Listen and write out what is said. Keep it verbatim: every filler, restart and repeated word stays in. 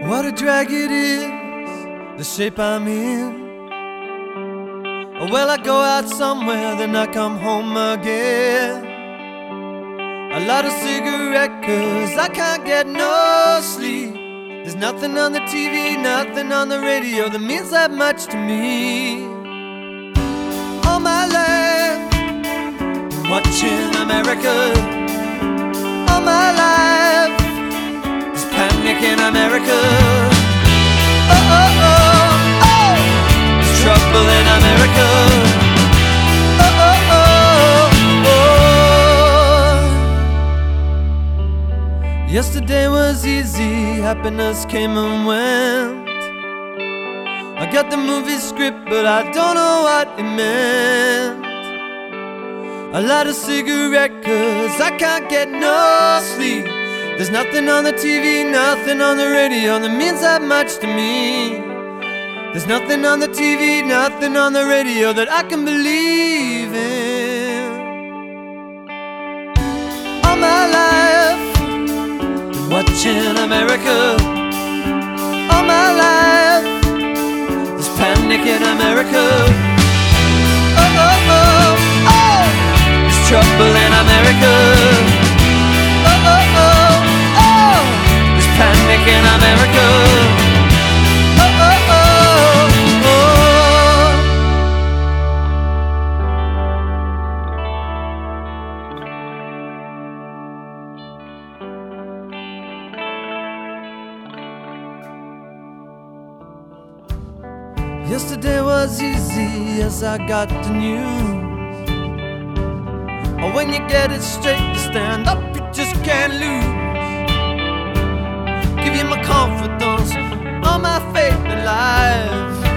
What a drag it is, the shape I'm in. Well, I go out somewhere, then I come home again. A lot of cigarette, cause I can't get no sleep. There's nothing on the T V, nothing on the radio that means that much to me. All my life, watching America. All my life, there's panic in America. Oh, oh, oh, oh, there's trouble in America. Oh, oh, oh, oh. Yesterday was easy, happiness came and went. I got the movie script, but I don't know what it meant. A lot of cigarette, cause I can't get no sleep. There's nothing on the T V, nothing on the radio that means that much to me. There's nothing on the T V, nothing on the radio that I can believe in. All my life, been watching America. All my life, there's panic in America. Oh, oh, oh, oh, there's trouble in America. Oh, oh, oh, oh, there's panic in America. Oh, oh, oh, yesterday was easy as I got the news. Or when you get it straight, you stand up, you just can't lose. Give you my confidence, all my faith in life.